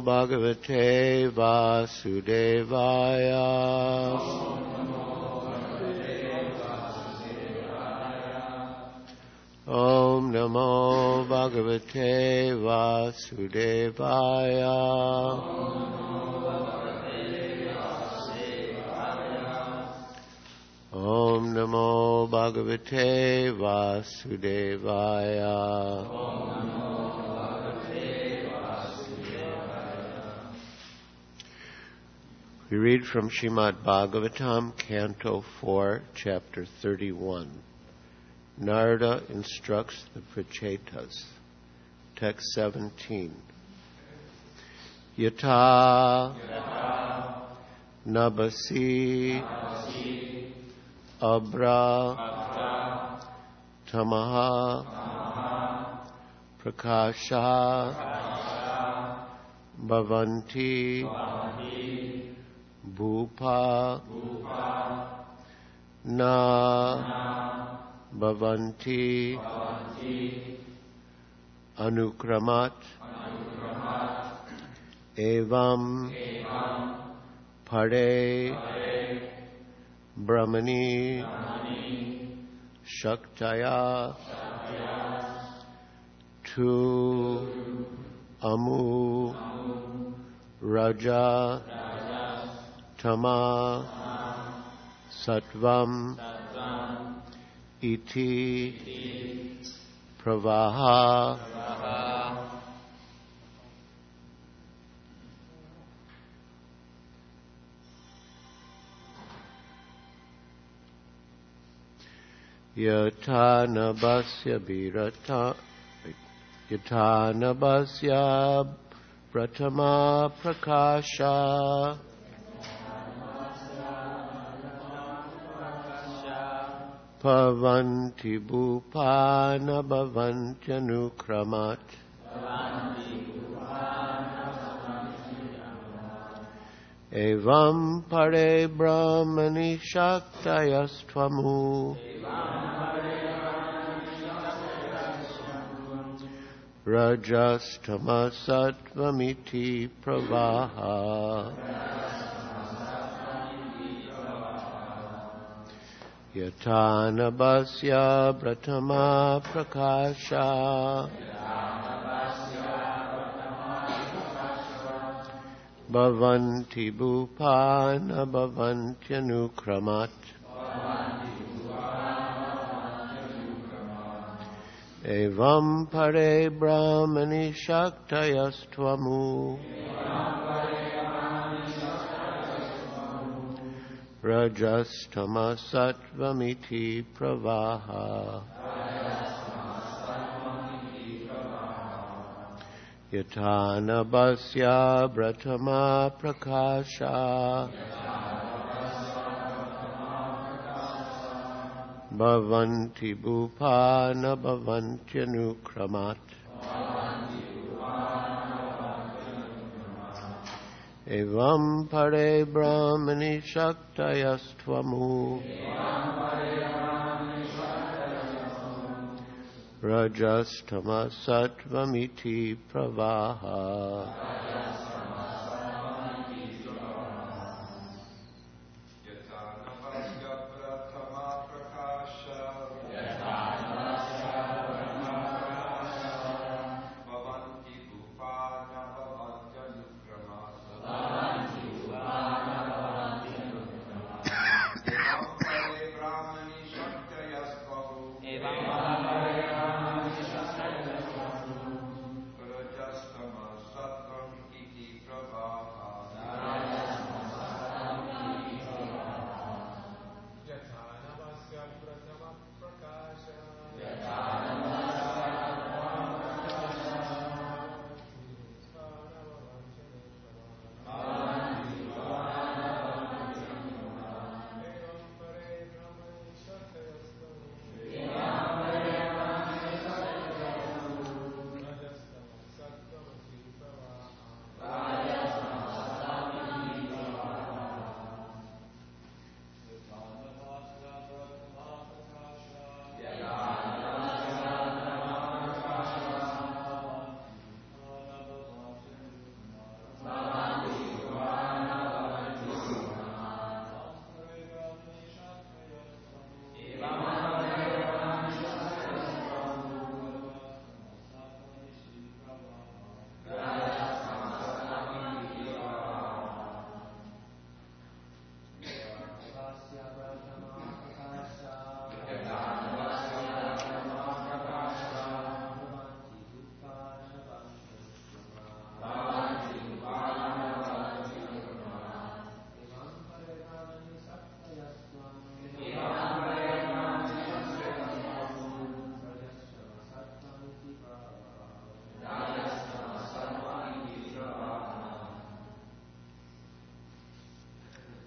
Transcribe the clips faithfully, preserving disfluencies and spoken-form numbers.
Bhagavate Vasudevaya. Om Namo Bhagavate Vasudevaya. Om Namo Bhagavate Vasudevaya. We read from Srimad Bhagavatam, Canto four, Chapter thirty-one. Narada instructs the Prachetas. Text seventeen. Yata, Yata Nabasi, Nabasi Abra, Abra Tamaha, Tamaha Prakasha, Prakasha Bhavanti, Bhavanti Bhupa, Bhupa Na, Na Bhavanti, Bhavanti Anukramat, Anukramat Evam, Evam Pare, Pare Brahmani, Brahmani Shaktaya, Shaktaya Tu Amu, Amu Raja, Raja Tama, Tama Sattvam, Sattvam Iti, Iti Pravaha, Pravaha Yata Nabasya Birata Yata Nabasya Pratama Prakasha Bhavanti Bhupana Bhavanti Anukramat Evam Pare Brahmani Shaktayastvamu Rajastama Sattvamiti Pravaha Yatanabasya Pratama Prakasha Bhavanti Bhupana Bhavanti Anukramat Evam Pare Brahmani Shaktayastvamu Rajastama Sattvamiti Pravaha Yatanabasya Pratama Prakasha Bhavanti Bhupana Bhavanti Anukramat Evam Pare Brahmani Shaktayastvamu Rajastama Sattvamiti Pravaha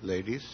Ladies.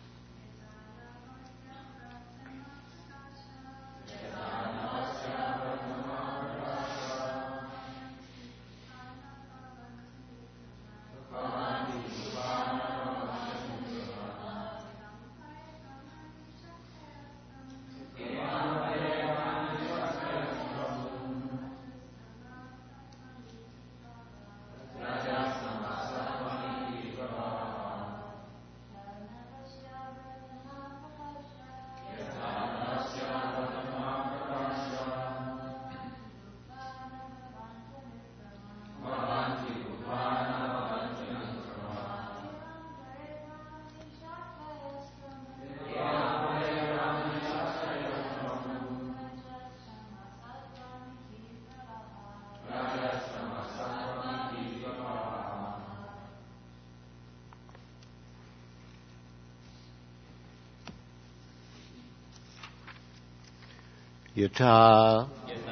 Yata,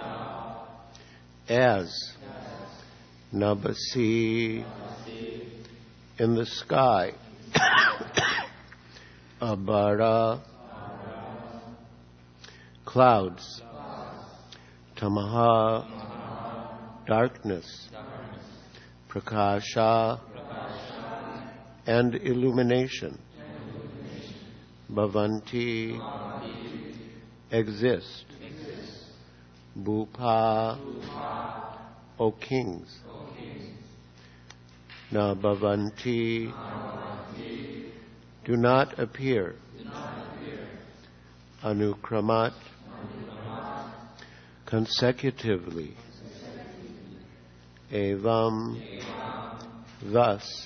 as, Nabasi, in the sky, Abara, clouds, Tamaha, darkness, Prakasha, and illumination, Bhavanti, exist, Bhupa, O kings, Na Bhavanti, do not appear, Anukramat, consecutively, Evam, thus,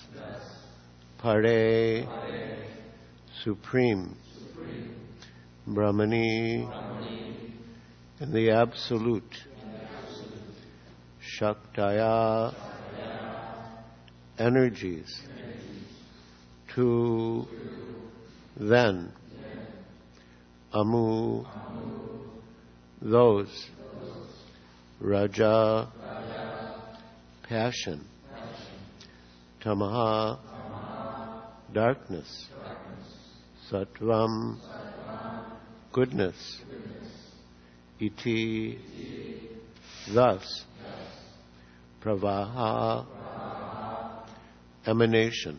Pare, supreme, Brahmani, in the absolute, Shaktaya, energies, to, then, Amu, those, Raja, passion, Tamaha, darkness, Sattvam, goodness, Iti, thus, Pravaha, emanation.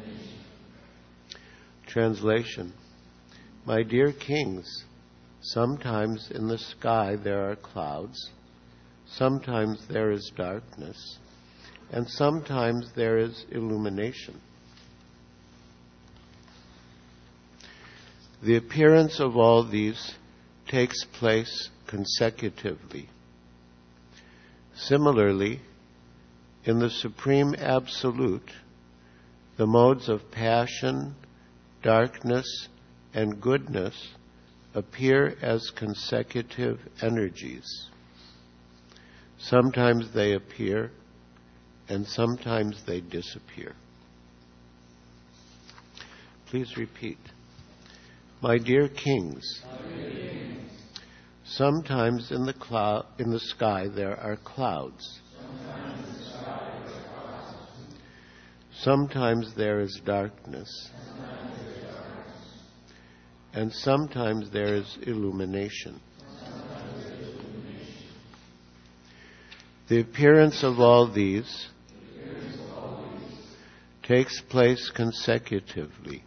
Translation. My dear kings, sometimes in the sky there are clouds, sometimes there is darkness, and sometimes there is illumination. The appearance of all these takes place consecutively. Similarly, in the Supreme Absolute, the modes of passion, darkness, and goodness appear as consecutive energies. Sometimes they appear, and sometimes they disappear. Please repeat. My dear kings, sometimes in the clou- in the sky there are clouds. Sometimes there is darkness. And sometimes there is illumination. The appearance of all these takes place consecutively.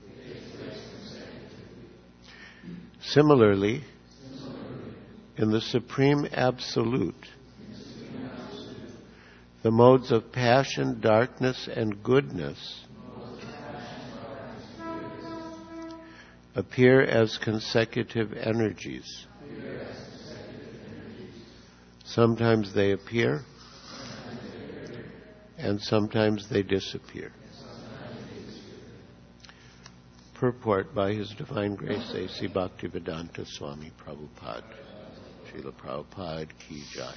Similarly, in the Supreme Absolute, the modes of passion, darkness, and goodness appear as consecutive energies. Sometimes they appear, and sometimes they disappear. Purport by His Divine Grace A C Bhaktivedanta Swami Prabhupada. Srila Prabhupada Ki Jai.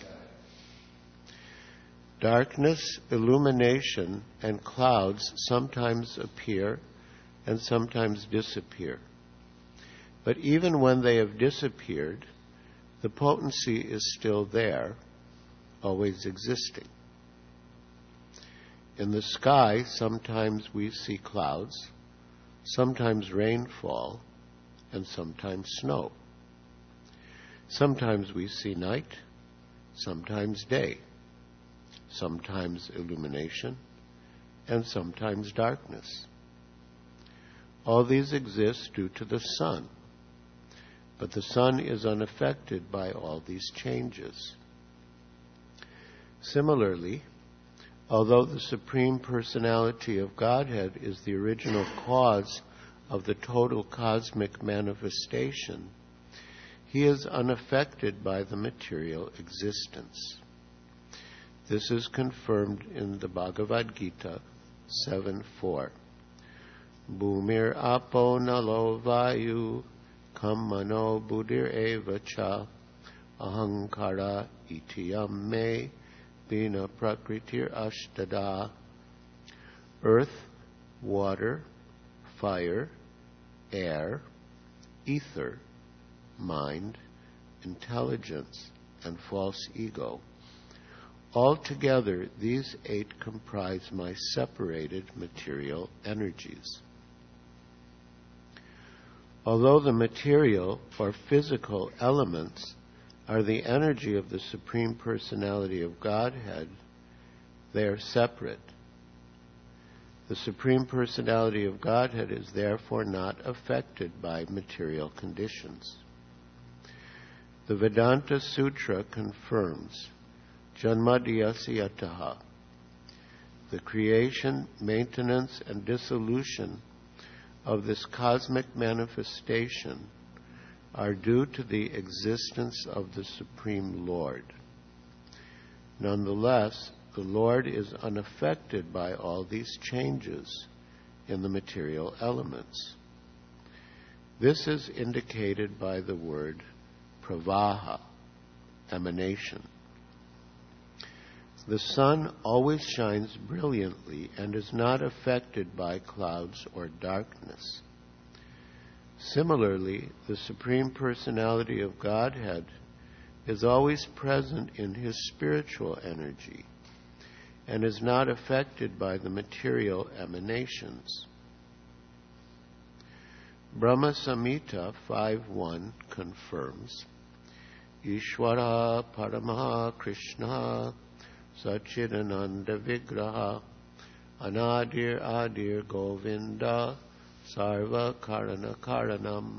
Darkness, illumination, and clouds sometimes appear and sometimes disappear. But even when they have disappeared, the potency is still there, always existing. In the sky, sometimes we see clouds, sometimes rainfall, and sometimes snow. Sometimes we see night, sometimes day, sometimes illumination, and sometimes darkness. All these exist due to the sun, but the sun is unaffected by all these changes. Similarly, although the Supreme Personality of Godhead is the original cause of the total cosmic manifestation, He is unaffected by the material existence. This is confirmed in the Bhagavad Gita seven four. Bhumir apo nalo vayu kammano buddhir eva cha ahankara itiyam me bina prakritir ashtada. Earth, water, fire, air, ether, mind, intelligence, and false ego. Altogether, these eight comprise my separated material energies. Although the material or physical elements are the energy of the Supreme Personality of Godhead, they are separate. The Supreme Personality of Godhead is therefore not affected by material conditions. The Vedanta Sutra confirms Janmadhyasya, the creation, maintenance, and dissolution of this cosmic manifestation are due to the existence of the Supreme Lord. Nonetheless, the Lord is unaffected by all these changes in the material elements. This is indicated by the word pravaha, emanation. The sun always shines brilliantly and is not affected by clouds or darkness. Similarly, the Supreme Personality of Godhead is always present in His spiritual energy and is not affected by the material emanations. Brahma Samhita five one confirms, Ishvara Paramaha Krishna Sachidananda Vigraha Anadir Adir Govinda Sarva Karana Karanam.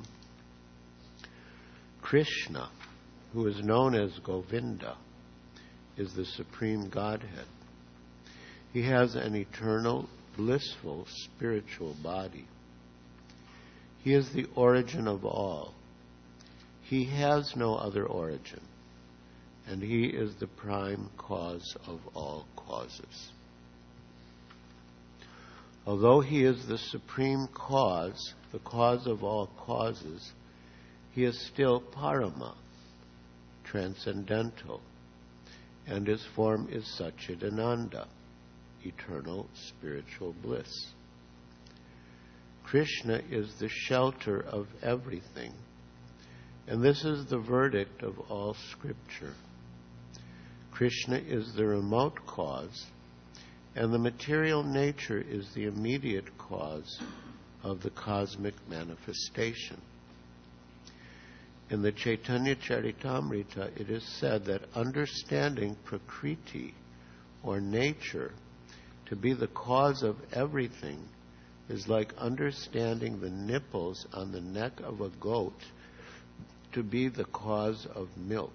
Krishna, who is known as Govinda, is the Supreme Godhead. He has an eternal, blissful, spiritual body. He is the origin of all. He has no other origin, and He is the prime cause of all causes. Although He is the supreme cause, the cause of all causes, He is still Parama, transcendental, and His form is Satchidananda, eternal spiritual bliss. Krishna is the shelter of everything, and this is the verdict of all scripture. Krishna is the remote cause, and the material nature is the immediate cause of the cosmic manifestation. In the Chaitanya Charitamrita, it is said that understanding Prakriti, or nature, to be the cause of everything is like understanding the nipples on the neck of a goat to be the cause of milk.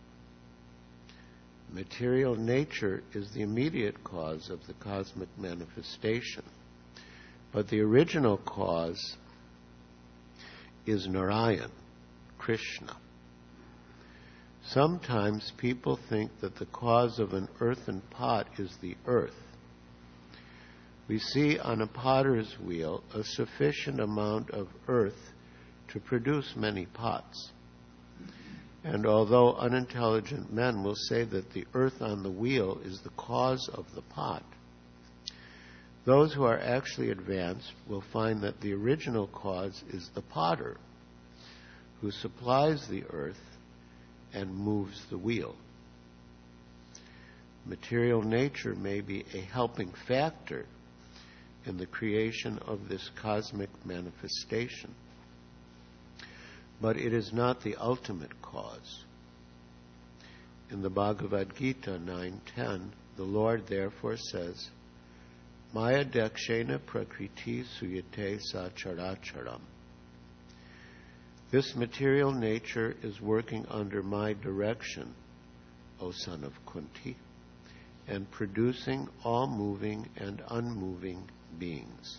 Material nature is the immediate cause of the cosmic manifestation, but the original cause is Narayan, Krishna. Sometimes people think that the cause of an earthen pot is the earth. We see on a potter's wheel a sufficient amount of earth to produce many pots. And although unintelligent men will say that the earth on the wheel is the cause of the pot, those who are actually advanced will find that the original cause is the potter, who supplies the earth and moves the wheel. Material nature may be a helping factor, in the creation of this cosmic manifestation, but it is not the ultimate cause. In the Bhagavad Gita nine ten, the Lord therefore says, Maya dakshena prakriti suyate sa characharam. This material nature is working under my direction, O son of Kunti, and producing all moving and unmoving beings.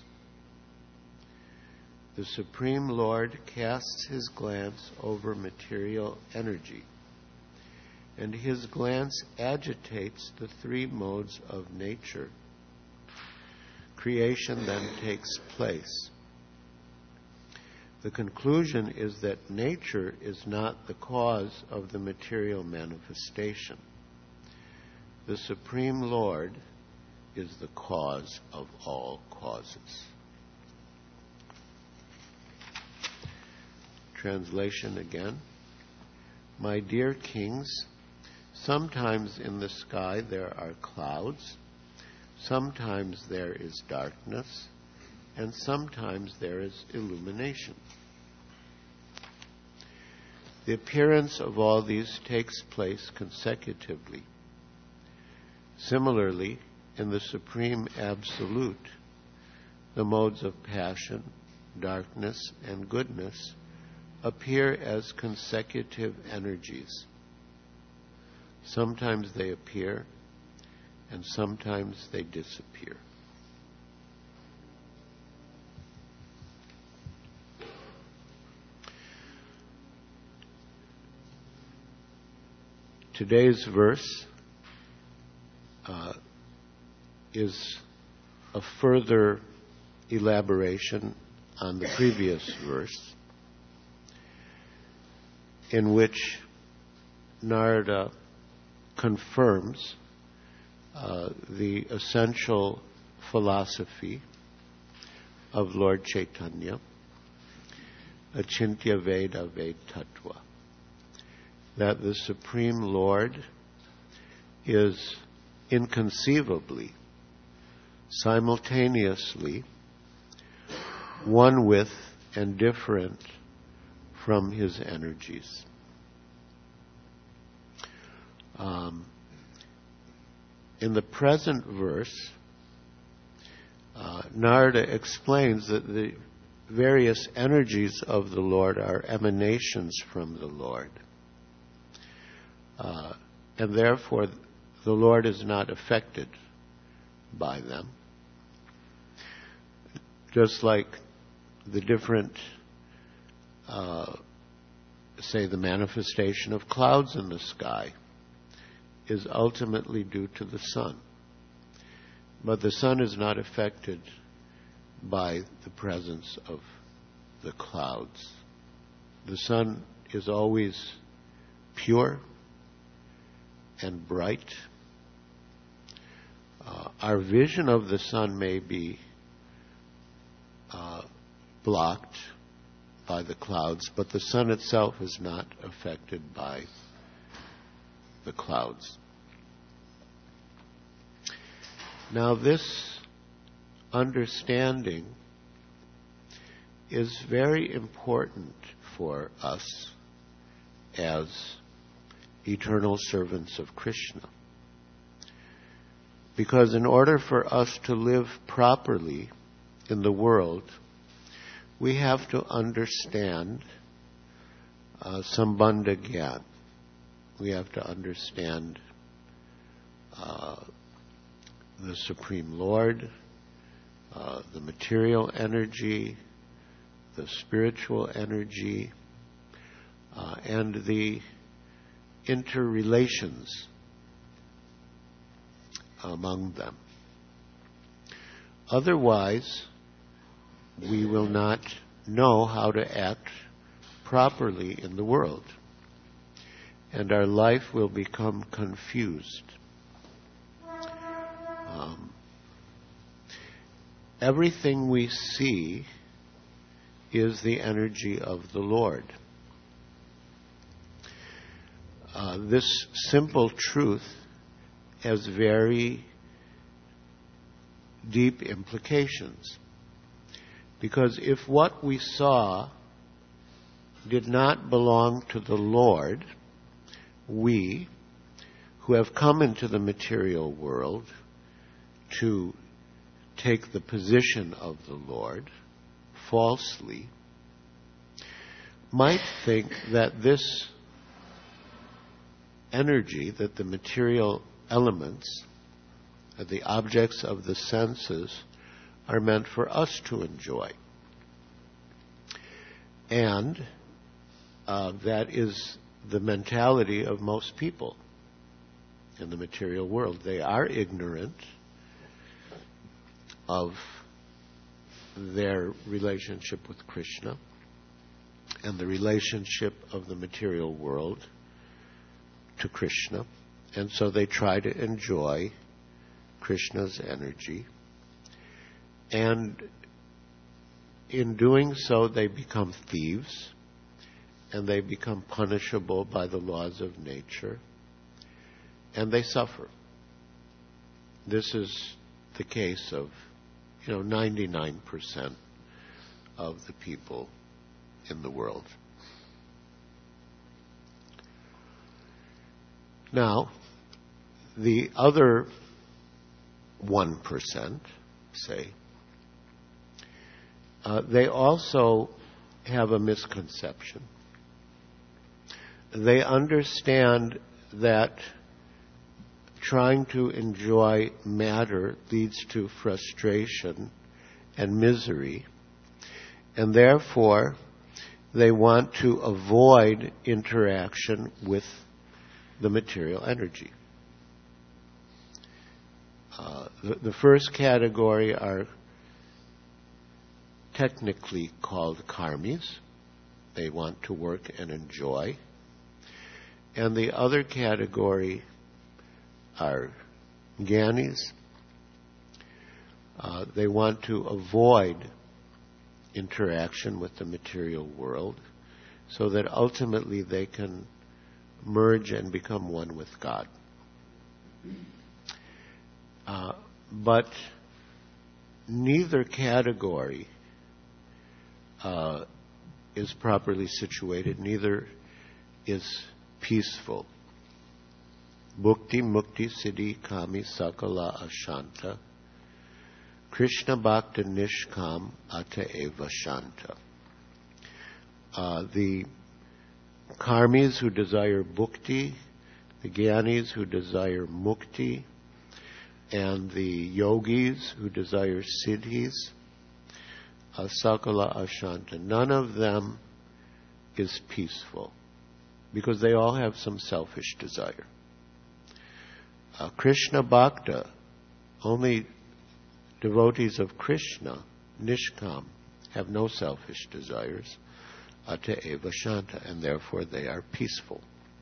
The Supreme Lord casts his glance over material energy, and his glance agitates the three modes of nature. Creation then takes place. The conclusion is that nature is not the cause of the material manifestation. The Supreme Lord is the cause of all causes. Translation again. My dear kings, sometimes in the sky there are clouds, sometimes there is darkness, and sometimes there is illumination. The appearance of all these takes place consecutively. Similarly, in the Supreme Absolute, the modes of passion, darkness, and goodness appear as consecutive energies. Sometimes they appear, and sometimes they disappear. Today's verse uh, is a further elaboration on the previous verse, in which Narada confirms uh, the essential philosophy of Lord Chaitanya, Achintya Veda Ved Tattva, that the Supreme Lord is inconceivably, simultaneously, one with and different from his energies. Um, in the present verse, uh, Narada explains that the various energies of the Lord are emanations from the Lord. Uh, and therefore, the Lord is not affected by them. Just like the different, uh, say, the manifestation of clouds in the sky is ultimately due to the sun. But the sun is not affected by the presence of the clouds. The sun is always pure and bright. Uh, our vision of the sun may be uh, blocked by the clouds, but the sun itself is not affected by the clouds. Now, this understanding is very important for us as eternal servants of Krishna. Because in order for us to live properly in the world, we have to understand uh, Sambandha Gyan. We have to understand uh, the Supreme Lord, uh, the material energy, the spiritual energy, uh, and the interrelations among them. Otherwise, we will not know how to act properly in the world, and our life will become confused. Um, everything we see is the energy of the Lord. Uh, this simple truth has very deep implications. Because if what we saw did not belong to the Lord, we, who have come into the material world to take the position of the Lord falsely, might think that this energy, that the material elements, the objects of the senses, are meant for us to enjoy. And uh, that is the mentality of most people in the material world. They are ignorant of their relationship with Krishna and the relationship of the material world to Krishna. And so they try to enjoy Krishna's energy. And in doing so, they become thieves, and they become punishable by the laws of nature, and they suffer. This is the case of, you know, ninety-nine percent of the people in the world. Now, the other one percent, say, uh, they also have a misconception. They understand that trying to enjoy matter leads to frustration and misery, and therefore they want to avoid interaction with the material energy. Uh, the, the first category are technically called karmis. They want to work and enjoy. And the other category are jnanis. Uh, they want to avoid interaction with the material world so that ultimately they can merge and become one with God. Uh, but neither category uh, is properly situated, neither is peaceful. Bhukti mukti siddhi kami sakala ashanta. Krishna bhakta nishkam ata eva shanta. Uh, the karmis who desire bhukti, the jnanis who desire mukti, and the yogis who desire siddhis, uh, sakala ashanta. None of them is peaceful because they all have some selfish desire. Uh, Krishna Bhakta, only devotees of Krishna, Nishkam, have no selfish desires, Ata Eva Shanta, and therefore they are peaceful.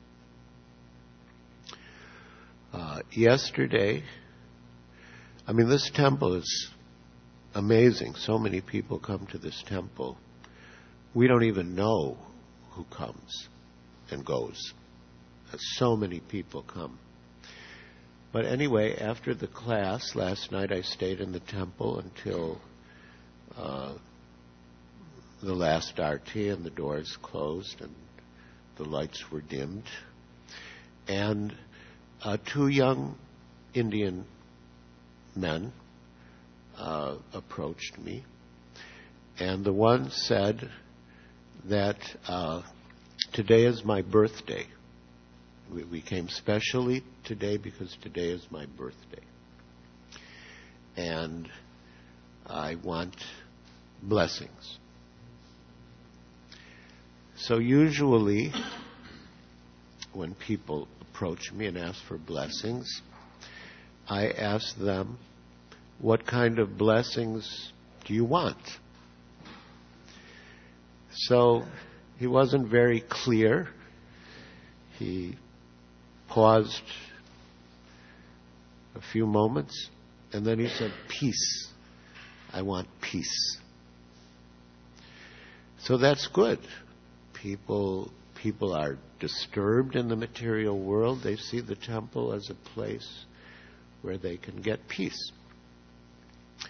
Uh, yesterday, I mean, this temple is amazing. So many people come to this temple. We don't even know who comes and goes. So many people come. But anyway, after the class, last night I stayed in the temple until uh, the last arti, and the doors closed and the lights were dimmed. And uh, two young Indian men uh, approached me. And the one said that uh, today is my birthday. We, we came specially today because today is my birthday. And I want blessings. So usually, when people approach me and ask for blessings, I ask them, what kind of blessings do you want? So he wasn't very clear. He paused a few moments, and then he said, peace. I want peace. So that's good. People, people are disturbed in the material world. They see the temple as a place where they can get peace.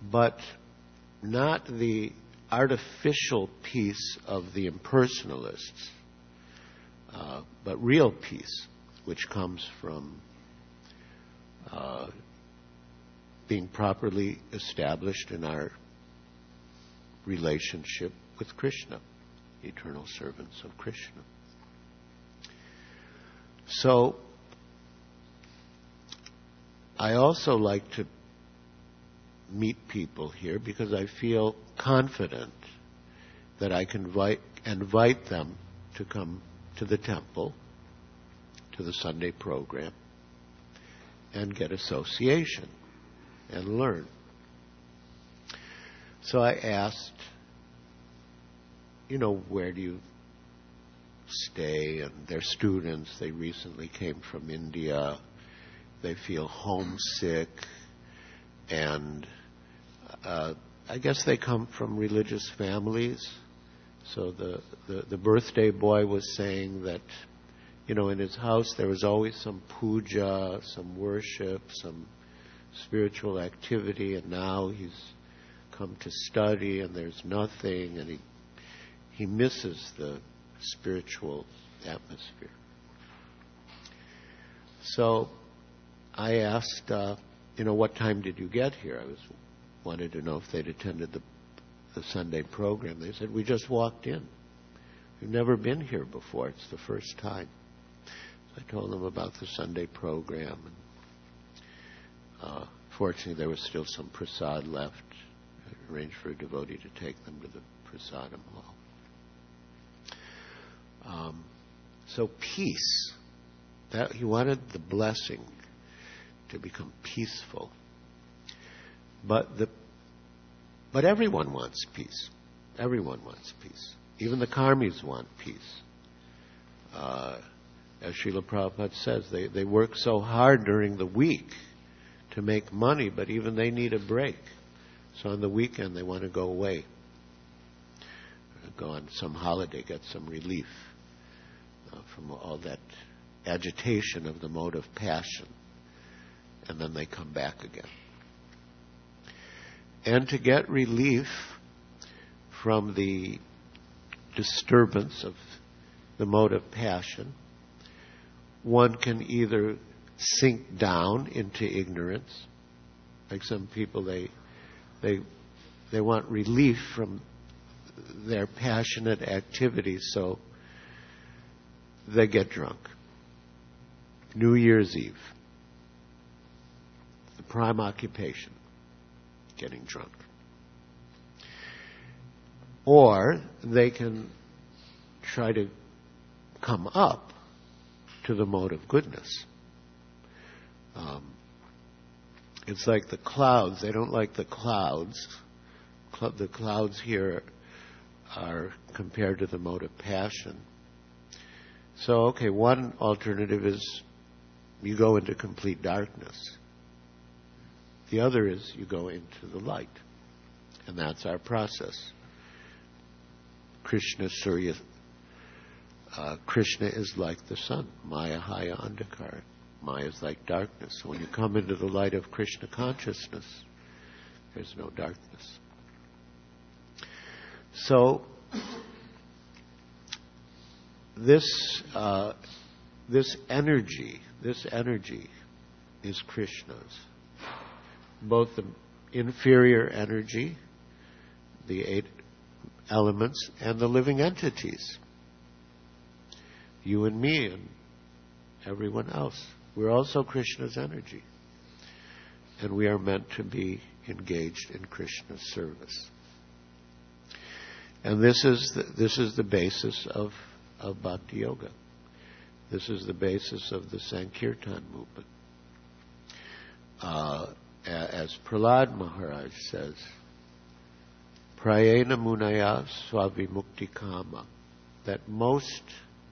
but not the artificial peace of the impersonalists, uh, but real peace, which comes from uh, being properly established in our relationship with Krishna, eternal servants of Krishna. So, I also like to meet people here because I feel confident that I can invite, invite them to come to the temple, to the Sunday program, and get association and learn. So I asked, you know, where do you stay? And they're students. They recently came from India. They feel homesick. And uh, I guess they come from religious families. So the, the, the birthday boy was saying that, you know, in his house there was always some puja, some worship, some spiritual activity, and now he's come to study and there's nothing, and he he misses the spiritual atmosphere. So I asked, uh, you know, what time did you get here? I was wanted to know if they'd attended the, the Sunday program. They said, we just walked in. We've never been here before. It's the first time. So I told them about the Sunday program. And, uh, fortunately, there was still some prasad left. I arranged for a devotee to take them to the prasadam hall. Um, so peace. That he wanted the blessing to become peaceful. But the but everyone wants peace. Everyone wants peace. Even the karmis want peace. Uh, as Srila Prabhupada says, they, they work so hard during the week to make money, but even they need a break. So on the weekend they want to go away, go on some holiday, get some relief uh, from all that agitation of the mode of passion, and then they come back again. And to get relief from the disturbance of the mode of passion, one can either sink down into ignorance, like some people, they they they want relief from their passionate activities, so they get drunk. New Year's Eve, the prime occupation, getting drunk. Or they can try to come up to the mode of goodness. Um, it's like the clouds. They don't like the clouds. Cl- the clouds here are compared to the mode of passion. So, okay, one alternative is you go into complete darkness. The other is you go into the light. And that's our process. Krishna Surya, uh, Krishna is like the sun. Maya Haya Andhakara. Maya is like darkness. So when you come into the light of Krishna consciousness, there's no darkness. So this uh, this energy, this energy is Krishna's. Both the inferior energy, the eight elements, and the living entities. You and me and everyone else. We're also Krishna's energy. And we are meant to be engaged in Krishna's service. And this is the, this is the basis of, of Bhakti Yoga. This is the basis of the Sankirtan movement. Uh, as Prahlad Maharaj says, Prayena Munaya Swavimukti Kama, that most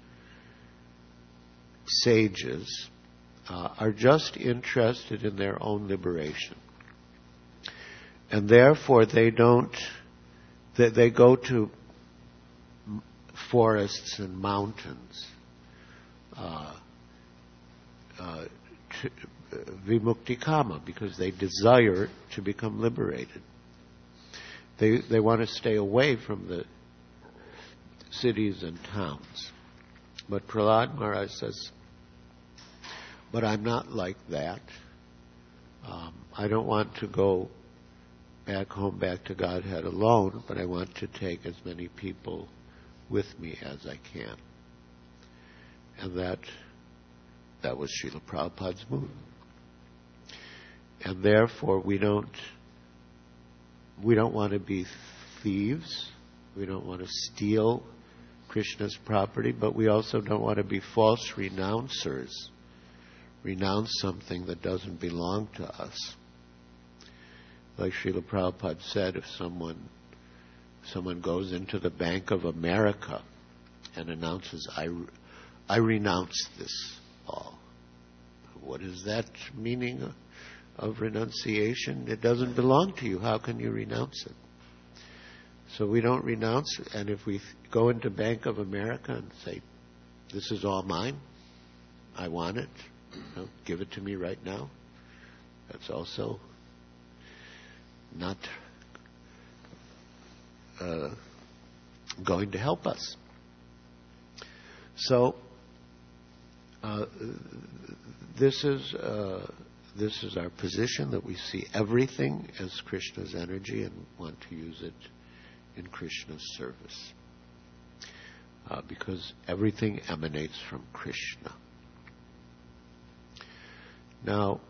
sages uh, are just interested in their own liberation. And therefore they don't, they, they go to forests and mountains uh, uh, to, uh, vimukti kama, because they desire to become liberated. they they want to stay away from the cities and towns. But Prahlad Maharaj says, but I'm not like that. Um, I don't want to go back home, back to Godhead alone, but I want to take as many people with me as I can. And that that was Srila Prabhupada's mood. And therefore we don't we don't want to be thieves. We don't want to steal Krishna's property, but we also don't want to be false renouncers. Renounce something that doesn't belong to us. Like Srila Prabhupada said, if someone someone goes into the Bank of America and announces, I, I renounce this all. What is that meaning of, of renunciation? It doesn't belong to you. How can you renounce it? So we don't renounce, and if we go into Bank of America and say, this is all mine, I want it, you know, give it to me right now, that's also not uh, going to help us. So uh, this is uh, this is our position, that we see everything as Krishna's energy and want to use it in Krishna's service, uh, because everything emanates from Krishna. Now,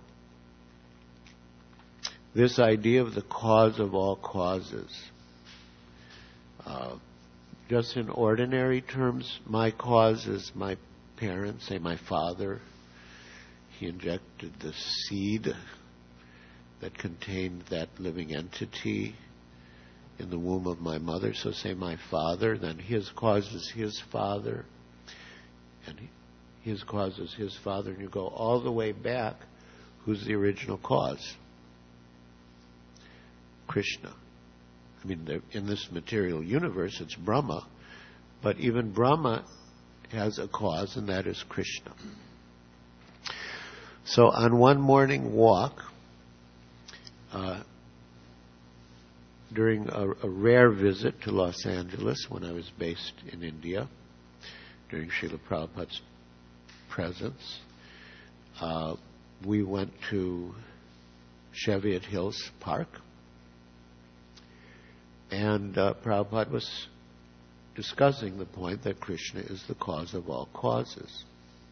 this idea of the cause of all causes, uh, just in ordinary terms, my cause is my parents, say my father. He injected the seed that contained that living entity in the womb of my mother, so say my father, then his cause is his father, and his cause is his father, and you go all the way back. Who's the original cause? Krishna. I mean, in this material universe, it's Brahma, but even Brahma has a cause, and that is Krishna. So on one morning walk, uh, during a, a rare visit to Los Angeles when I was based in India, during Srila Prabhupada's presence, uh, we went to Cheviot Hills Park, and uh, Prabhupada was discussing the point that Krishna is the cause of all causes.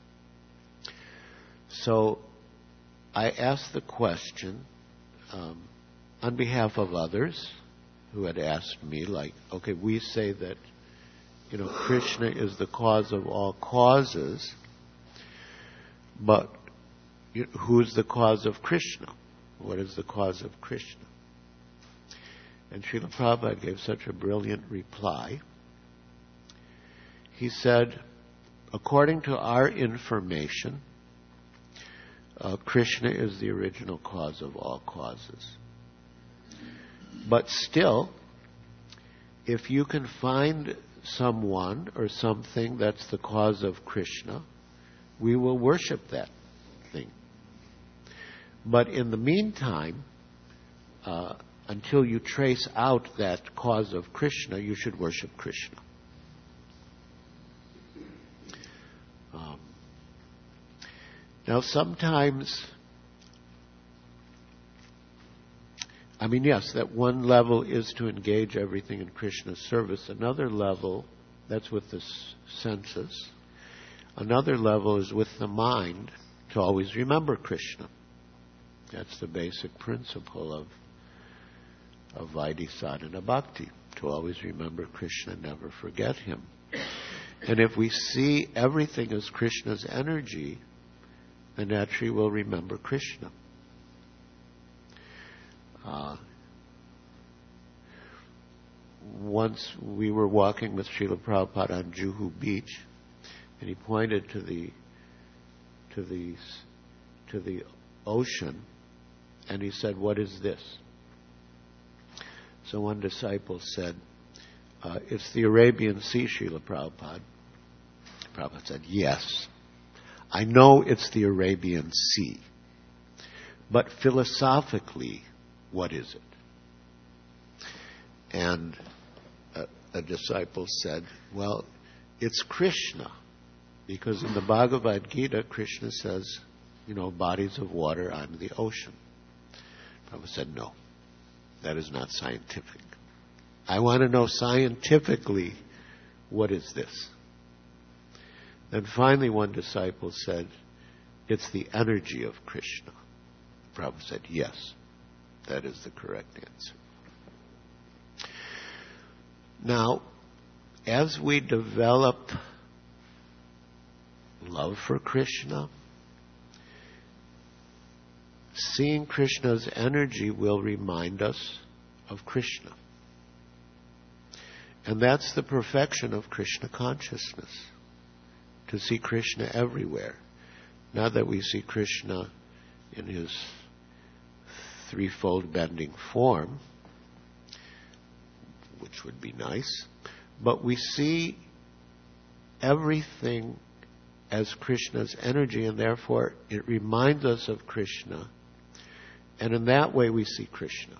So I asked the question um, on behalf of others who had asked me, like, okay, we say that, you know, Krishna is the cause of all causes, but who's the cause of Krishna? What is the cause of Krishna? And Srila Prabhupada gave such a brilliant reply. He said, according to our information, uh, Krishna is the original cause of all causes. But still, if you can find someone or something that's the cause of Krishna, we will worship that thing. But in the meantime, uh, until you trace out that cause of Krishna, you should worship Krishna. Um, now sometimes, I mean, yes, that one level is to engage everything in Krishna's service. Another level, that's with the senses. Another level is with the mind, to always remember Krishna. That's the basic principle of, of Vaidhi Sadhana Bhakti, to always remember Krishna, never forget him. And if we see everything as Krishna's energy, then naturally we'll remember Krishna. Uh, once we were walking with Srila Prabhupada on Juhu Beach, and he pointed to the to the to the ocean, and he said, "What is this?" So one disciple said, uh, "It's the Arabian Sea, Srila Prabhupada." Prabhupada said, "Yes, I know it's the Arabian Sea, but philosophically, what is it?" And a, a disciple said, well, it's Krishna. Because in the Bhagavad Gita, Krishna says, you know, bodies of water, I'm the ocean. Prabhupada said, no, that is not scientific. I want to know scientifically, what is this? Then finally one disciple said, it's the energy of Krishna. Prabhupada said, yes, that is the correct answer. Now, as we develop love for Krishna, seeing Krishna's energy will remind us of Krishna. And that's the perfection of Krishna consciousness, to see Krishna everywhere. Not that we see Krishna in his threefold bending form, which would be nice, but we see everything as Krishna's energy, and therefore it reminds us of Krishna, and in that way we see Krishna.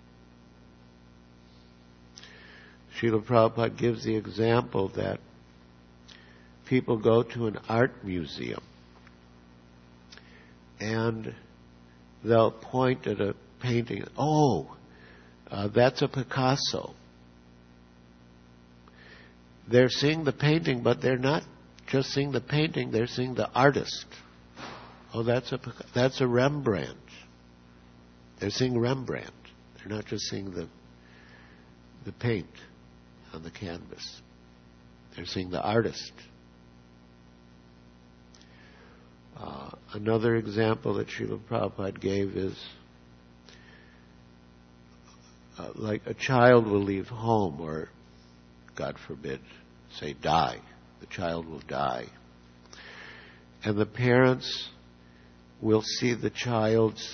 Srila Prabhupada gives the example that people go to an art museum and they'll point at a painting, oh, uh, that's a Picasso. They're seeing the painting, but they're not just seeing the painting, they're seeing the artist. Oh, that's a that's a Rembrandt. They're seeing Rembrandt. They're not just seeing the the paint on the canvas. They're seeing the artist. Uh, another example that Srila Prabhupada gave is uh, like a child will leave home, or God forbid, say die. The child will die. And the parents will see the child's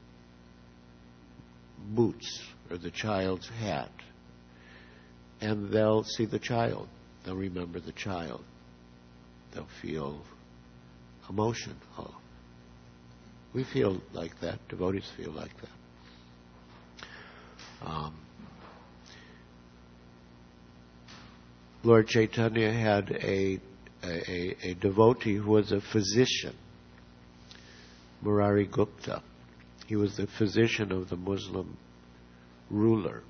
boots or the child's hat. And they'll see the child. They'll remember the child. They'll feel emotion. Oh, we feel like that. Devotees feel like that. Um, Lord Chaitanya had a, a, a devotee who was a physician, Murari Gupta. He was the physician of the Muslim ruler.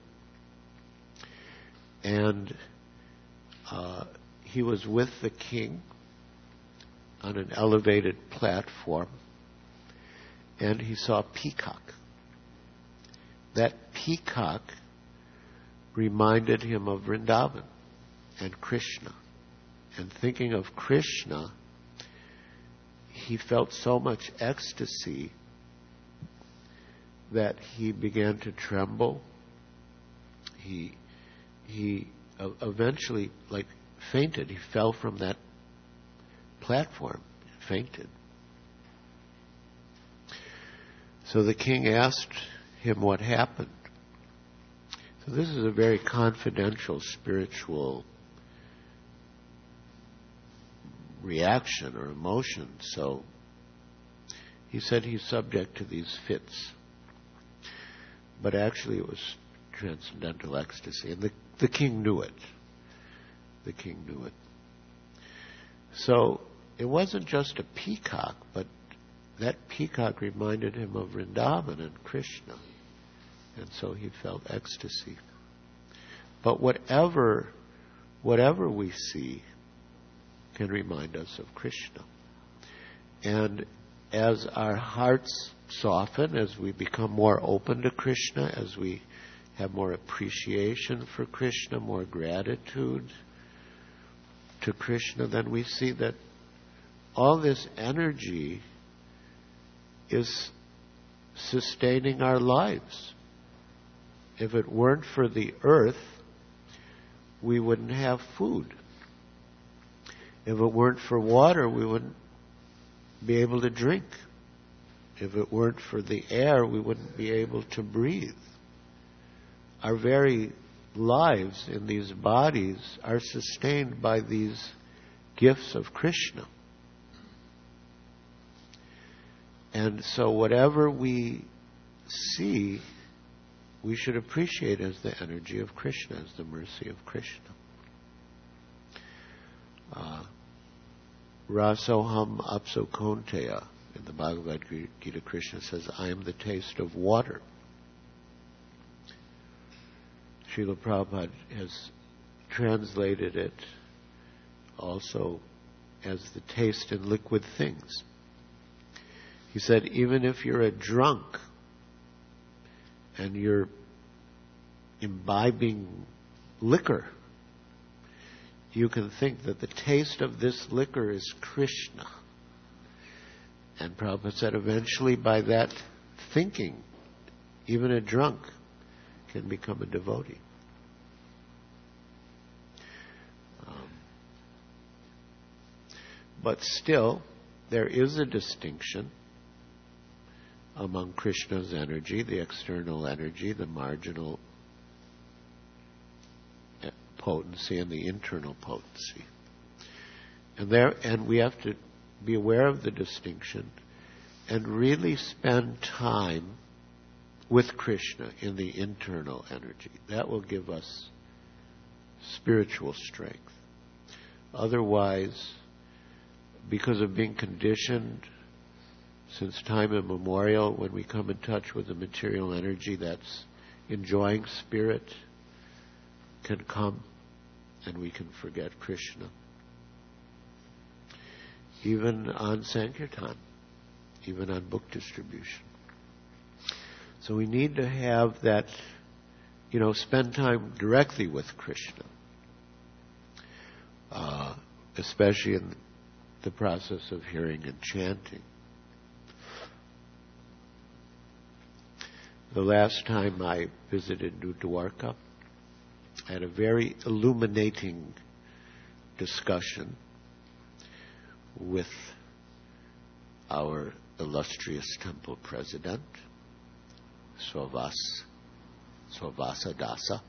And uh, he was with the king on an elevated platform, and he saw a peacock. That peacock reminded him of Vrindavan and Krishna. And thinking of Krishna, he felt so much ecstasy that he began to tremble. He he uh, eventually, like, fainted. He fell from that platform, fainted. So the king asked him what happened. So this is a very confidential spiritual reaction or emotion. So he said he's subject to these fits. But actually it was transcendental ecstasy. And the, the king knew it. The king knew it. So it wasn't just a peacock, but that peacock reminded him of Vrindavan and Krishna. And so he felt ecstasy. But whatever, whatever we see can remind us of Krishna. And as our hearts soften, as we become more open to Krishna, as we have more appreciation for Krishna, more gratitude to Krishna, then we see that all this energy is sustaining our lives. If it weren't for the earth, we wouldn't have food. If it weren't for water, we wouldn't be able to drink. If it weren't for the air, we wouldn't be able to breathe. Our very lives in these bodies are sustained by these gifts of Krishna. And so whatever we see we should appreciate as the energy of Krishna, as the mercy of Krishna. Uh, Rasoham apso konteya. In the Bhagavad Gita, Krishna says, I am the taste of water. Srila Prabhupada has translated it also as the taste in liquid things. He said, even if you're a drunk and you're imbibing liquor, you can think that the taste of this liquor is Krishna. And Prabhupada said, eventually by that thinking, even a drunk can become a devotee. Um, but still, there is a distinction among Krishna's energy, the external energy, the marginal potency, and the internal potency. And there, and we have to be aware of the distinction and really spend time with Krishna in the internal energy. That will give us spiritual strength. Otherwise, because of being conditioned since time immemorial, when we come in touch with the material energy that's enjoying spirit, can come and we can forget Krishna. Even on Sankirtan, even on book distribution. So we need to have that, you know, spend time directly with Krishna, uh, especially in the process of hearing and chanting. The last time I visited New Dwarka, I had a very illuminating discussion with our illustrious temple president, Sravas, Sravasa Dasa.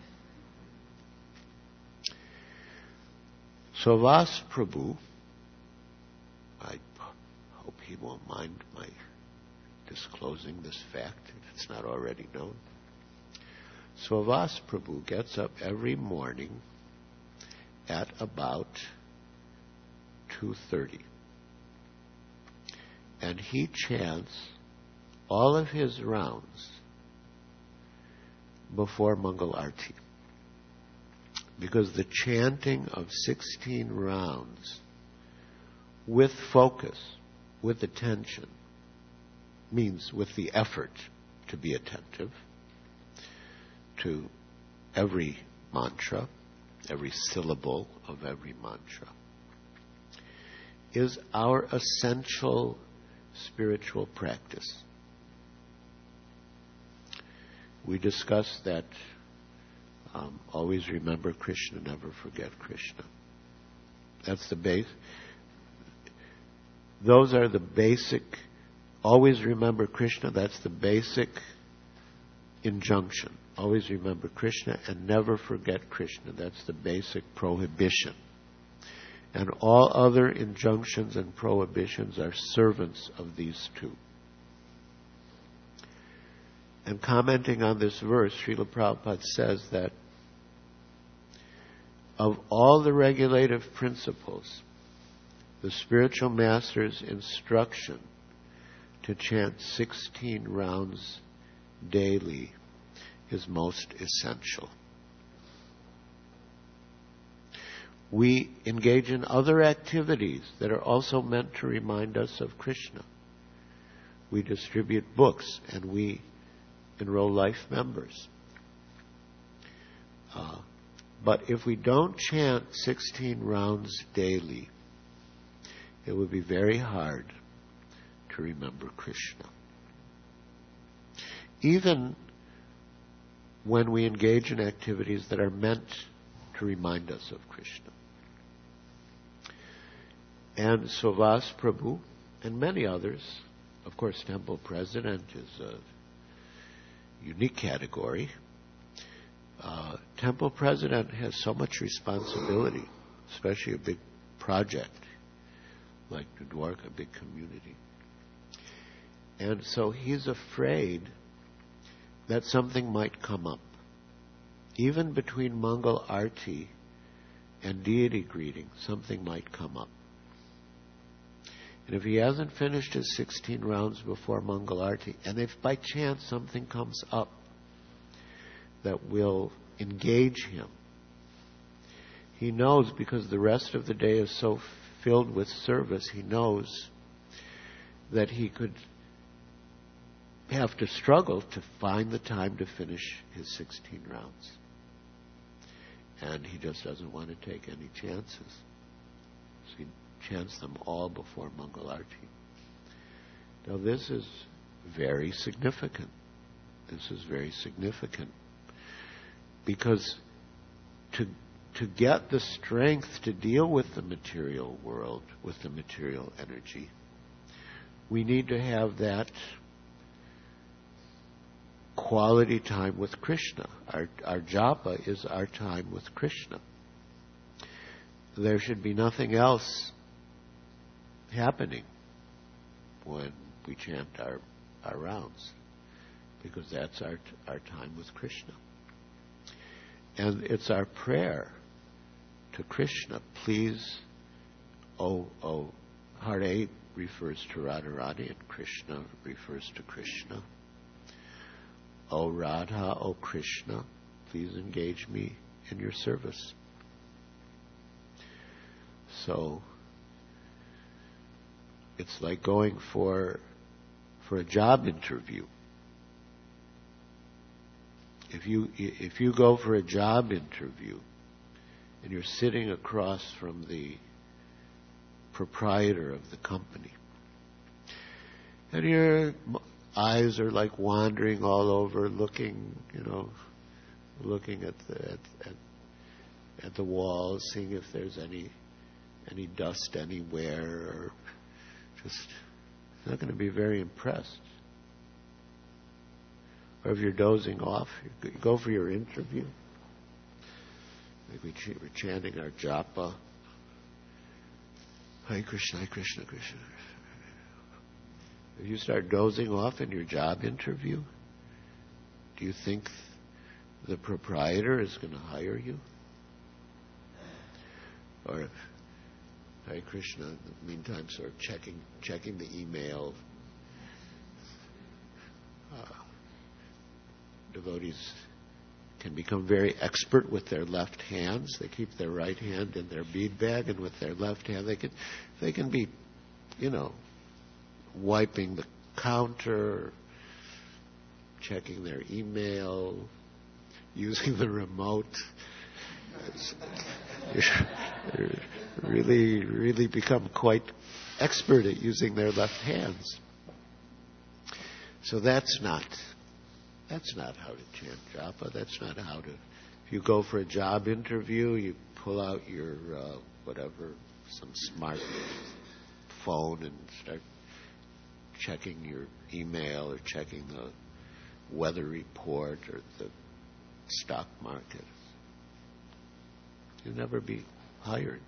Sravas Prabhu, I hope he won't mind my disclosing this fact if it's not already known. Sravas Prabhu gets up every morning at about two thirty. And he chants all of his rounds before Mangal Arti. Because the chanting of sixteen rounds with focus, with attention, means with the effort to be attentive to every mantra, every syllable of every mantra, is our essential spiritual practice. We discussed that um, always remember Krishna, never forget Krishna. That's the base. Those are the basic, always remember Krishna, that's the basic injunction. Always remember Krishna and never forget Krishna. That's the basic prohibition. And all other injunctions and prohibitions are servants of these two. And commenting on this verse, Srila Prabhupada says that of all the regulative principles, the spiritual master's instruction to chant sixteen rounds daily is most essential. We engage in other activities that are also meant to remind us of Krishna. We distribute books and we enroll life members. Uh, but if we don't chant sixteen rounds daily, it would be very hard to remember Krishna. Even when we engage in activities that are meant to remind us of Krishna. And Sravas Prabhu and many others, of course, temple president is a unique category. Uh, temple president has so much responsibility, especially a big project like New Dwarka, a big community. And so he's afraid that something might come up. Even between Mangal Arti and deity greeting, something might come up. And if he hasn't finished his sixteen rounds before Mangal Arti, and if by chance something comes up that will engage him, he knows, because the rest of the day is so filled with service, he knows that he could have to struggle to find the time to finish his sixteen rounds. And he just doesn't want to take any chances. So he chants them all before Mangal Arti. Now this is very significant. This is very significant. Because to to get the strength to deal with the material world, with the material energy, we need to have that quality time with Krishna. Our, our japa is our time with Krishna. There should be nothing else happening when we chant our, our rounds, because that's our, our time with Krishna. And it's our prayer to Krishna, please, oh, oh, Hare refers to Radharani and Krishna refers to Krishna. O Radha, O Krishna, please engage me in your service. So it's like going for for a job interview. If you if you go for a job interview and you're sitting across from the proprietor of the company, and your eyes are like wandering all over, looking, you know, looking at the at, at, at the walls, seeing if there's any any dust anywhere, or just not going to be very impressed. Or if you're dozing off, you go for your interview. Maybe we're chanting our japa. Hare Krishna, Hare Krishna, Krishna. If you start dozing off in your job interview, do you think the proprietor is going to hire you? Or if Hare Krishna, in the meantime, sort of checking checking the email. Uh, devotees can become very expert with their left hands. They keep their right hand in their bead bag, and with their left hand they can they can be, you know, wiping the counter, checking their email, using the remote. really, really become quite expert at using their left hands. So that's not that's not how to chant japa. That's not how to. If you go for a job interview, you pull out your uh, whatever, some smart phone, and start checking your email or checking the weather report or the stock market. You'll never be hired.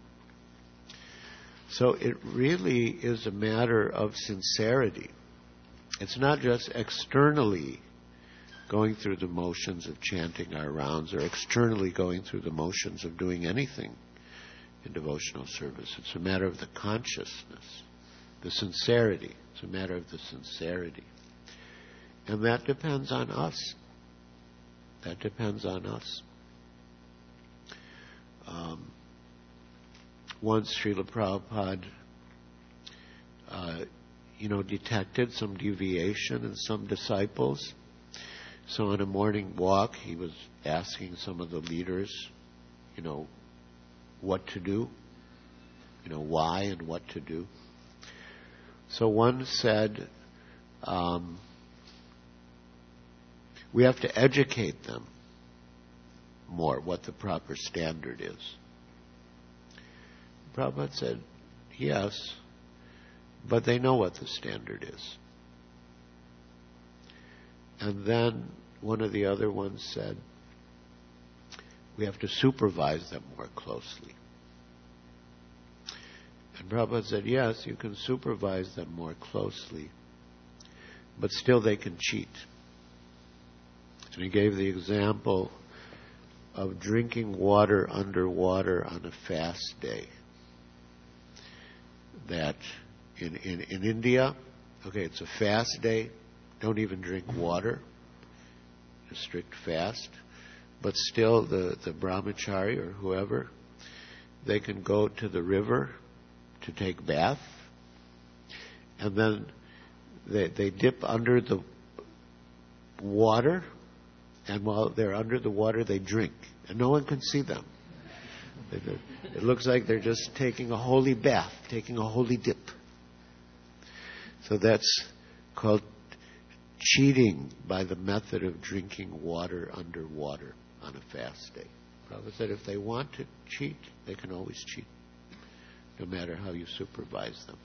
So it really is a matter of sincerity. It's not just externally going through the motions of chanting our rounds or externally going through the motions of doing anything in devotional service. It's a matter of the consciousness, the sincerity. It's a matter of the sincerity. And that depends on us. That depends on us. Um, once Srila Prabhupada, uh, you know, detected some deviation in some disciples. So on a morning walk, he was asking some of the leaders, you know, what to do, you know, why and what to do. So one said, um, we have to educate them more what the proper standard is. Prabhupada said, yes, but they know what the standard is. And then one of the other ones said, we have to supervise them more closely. And Prabhupada said, yes, you can supervise them more closely, but still they can cheat. And he gave the example of drinking water underwater on a fast day. That in, in, in India, okay, it's a fast day, don't even drink water, a strict fast, but still the, the brahmachari or whoever, they can go to the river to take bath, and then they, they dip under the water, and while they're under the water, they drink, and no one can see them. It looks like they're just taking a holy bath, taking a holy dip. So that's called cheating by the method of drinking water underwater on a fast day. Prabhupada said if they want to cheat, they can always cheat, no matter how you supervise them.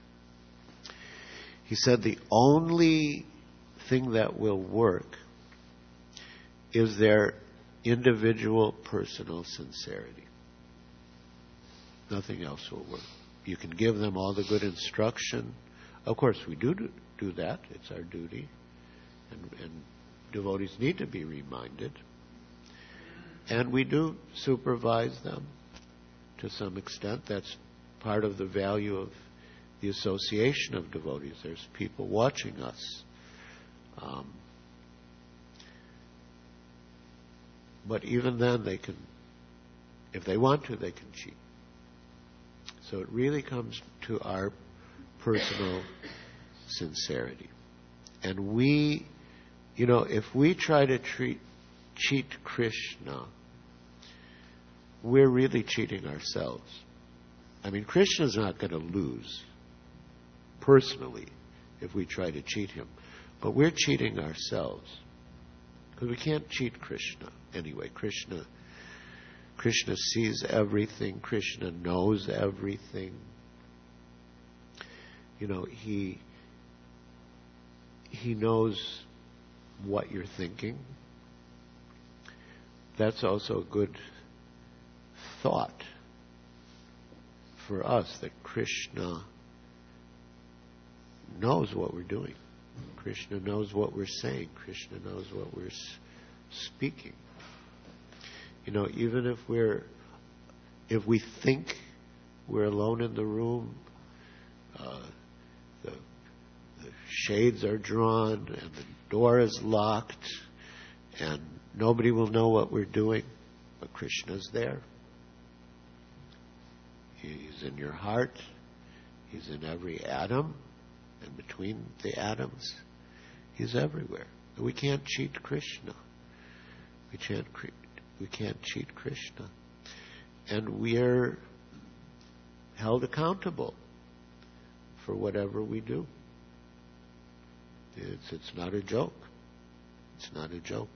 He said the only thing that will work is their individual personal sincerity. Nothing else will work. You can give them all the good instruction. Of course, we do do that. It's our duty. And, and devotees need to be reminded. And we do supervise them to some extent. That's part of the value of the association of devotees. There's people watching us. Um, but even then, they can, if they want to, they can cheat. So it really comes to our personal sincerity. And we, you know, if we try to treat, cheat Krishna, we're really cheating ourselves. I mean, Krishna's not going to lose personally if we try to cheat him. But we're cheating ourselves. Because we can't cheat Krishna anyway. Krishna Krishna sees everything. Krishna knows everything. You know, he he knows what you're thinking. That's also a good thought for us, that Krishna knows what we're doing. Krishna knows what we're saying. Krishna knows what we're s- speaking. You know, even if we're, if we think we're alone in the room, uh, the, the shades are drawn and the door is locked and nobody will know what we're doing, but Krishna's there. He's in your heart. He's in every atom and between the atoms. He's everywhere. We can't cheat Krishna. We can't cre- we can't cheat Krishna. And we're held accountable for whatever we do. It's, it's not a joke. It's not a joke.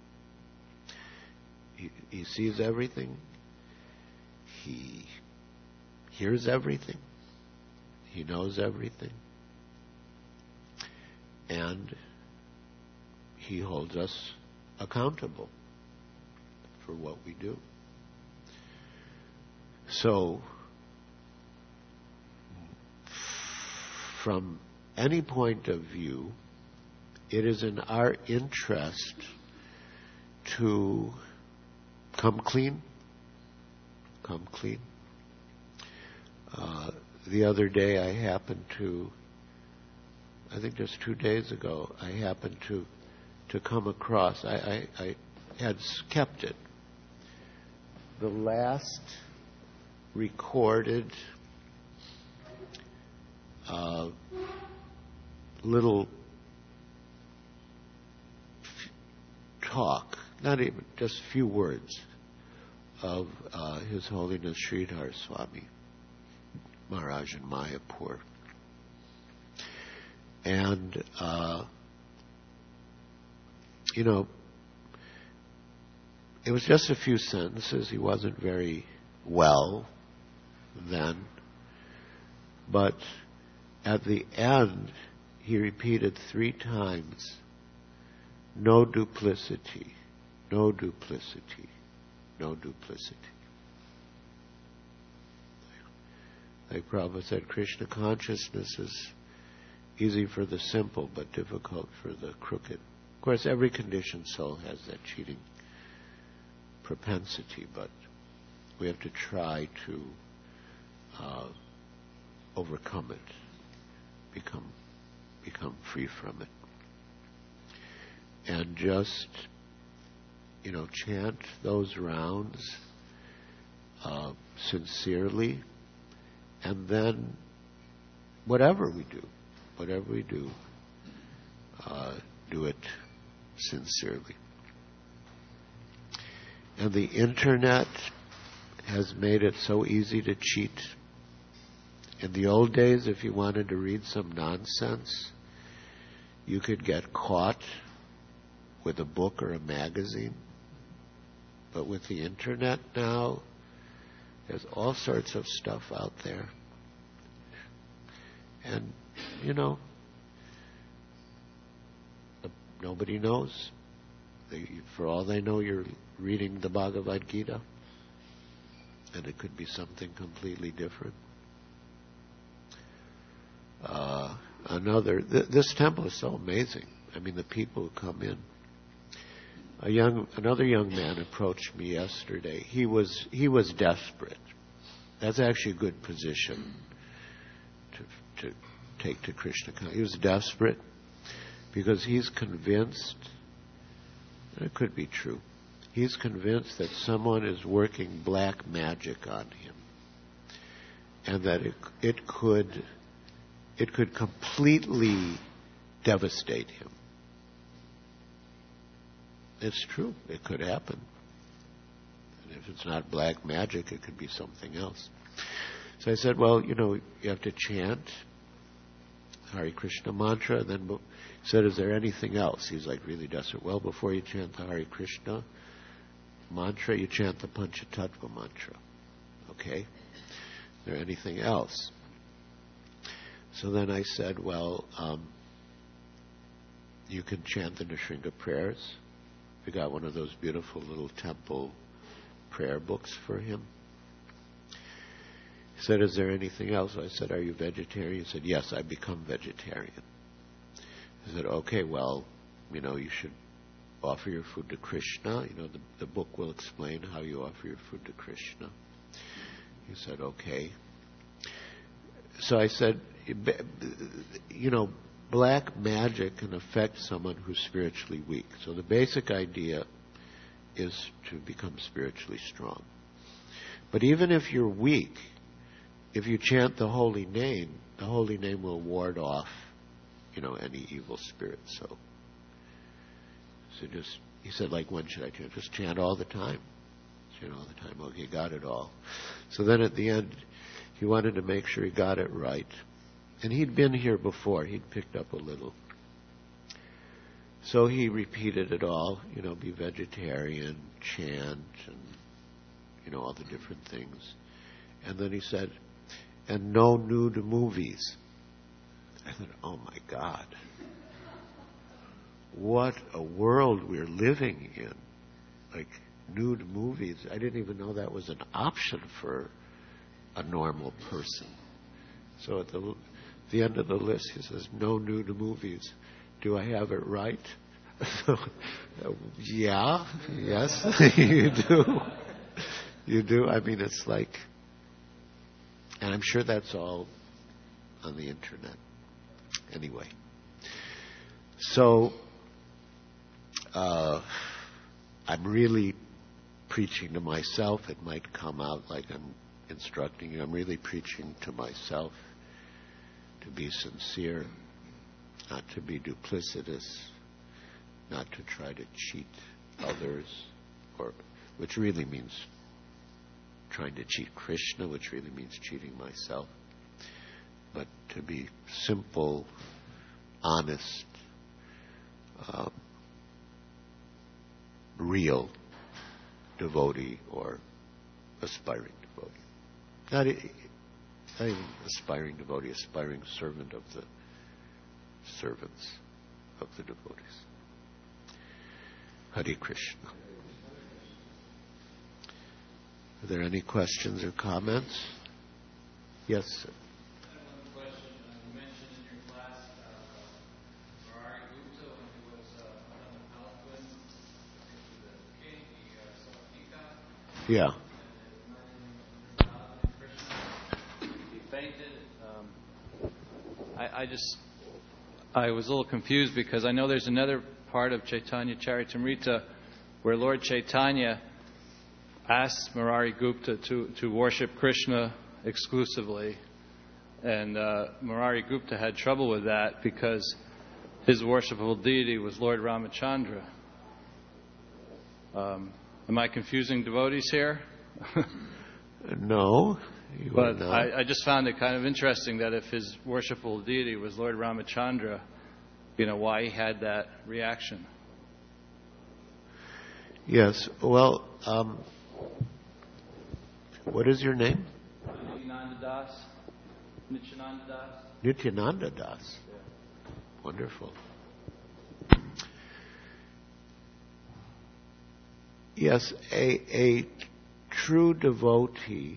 He, he sees everything. He hears everything. He knows everything. And he holds us accountable for what we do. So, from any point of view, it is in our interest to come clean. Come clean. Uh, the other day I happened to, I think just two days ago, I happened to to come across, I, I, I had kept it, the last recorded uh, little f- talk, not even, just a few words of uh, His Holiness Sridhar Swami Maharaj in Mayapur. And, uh, you know, it was just a few sentences. He wasn't very well then. But at the end, he repeated three times, no duplicity, no duplicity, no duplicity. Like Prabhupada said, Krishna consciousness is easy for the simple, but difficult for the crooked. course, every conditioned soul has that cheating propensity, but we have to try to uh, overcome it, become become free from it. And just, you know, chant those rounds uh, sincerely, and then whatever we do, whatever we do, uh, do it sincerely. And the internet has made it so easy to cheat. In the old days, if you wanted to read some nonsense, you could get caught with a book or a magazine. But with the internet now, there's all sorts of stuff out there. And, you know, nobody knows. They, for all they know, you're reading the Bhagavad Gita, and it could be something completely different. Uh, another, th- this temple is so amazing. I mean, the people who come in. A young, another young man approached me yesterday. He was he was desperate. That's actually a good position to to take to Krishna. He was desperate because he's convinced, and it could be true, he's convinced that someone is working black magic on him, and that it it could it could completely devastate him. It's true. It could happen. And if it's not black magic, it could be something else. So I said, well, you know, you have to chant Hare Krishna mantra. And then he said, is there anything else? He's like really desperate. Well, before you chant the Hare Krishna mantra, you chant the Panchatattva mantra. Okay? Is there anything else? So then I said, well, um, you can chant the Nrsimha prayers. We got one of those beautiful little temple prayer books for him. He said, is there anything else? I said, are you vegetarian? He said, yes, I've become vegetarian. I said, okay, well, you know, you should offer your food to Krishna. You know, the, the book will explain how you offer your food to Krishna. He said, okay. So I said, you know, black magic can affect someone who's spiritually weak. So the basic idea is to become spiritually strong. But even if you're weak, if you chant the holy name, the holy name will ward off, you know, any evil spirit. So, so just, he said, like, when should I chant? Just chant all the time. Chant all the time. Okay, got it all. So then at the end, he wanted to make sure he got it right. And he'd been here before. He'd picked up a little. So he repeated it all, you know, be vegetarian, chant, and, you know, all the different things. And then he said, and no nude movies. I said, oh my God. What a world we're living in. Like, nude movies. I didn't even know that was an option for a normal person. So at the the end of the list, he says, no nude movies. Do I have it right? So, uh, yeah, yes, you do. You do. I mean, it's like, and I'm sure that's all on the internet. Anyway. So, uh, I'm really preaching to myself. It might come out like I'm instructing you. I'm really preaching to myself. To be sincere, not to be duplicitous, not to try to cheat others, or which really means trying to cheat Krishna, which really means cheating myself, but to be simple, honest, um, real devotee or aspiring devotee. Not Not even aspiring devotee, aspiring servant of the servants of the devotees. Hare Krishna. Are there any questions or comments? Yes, sir. I have one question. Uh, you mentioned in your class uh, Murari Gupta when he was uh, on the Yeah. He fainted. Um, I, I just, I was a little confused because I know there's another part of Chaitanya Charitamrita where Lord Chaitanya asked Murari Gupta to, to worship Krishna exclusively. And uh, Murari Gupta had trouble with that because his worshipable deity was Lord Ramachandra. Um, am I confusing devotees here? No, you but are not. I, I just found it kind of interesting that if his worshipable deity was Lord Ramachandra, you know, why he had that reaction. Yes, well, um, what is your name? Nityananda Das. Nityananda Das. Nityananda Das. Yeah. Wonderful. Yes, a, a true devotee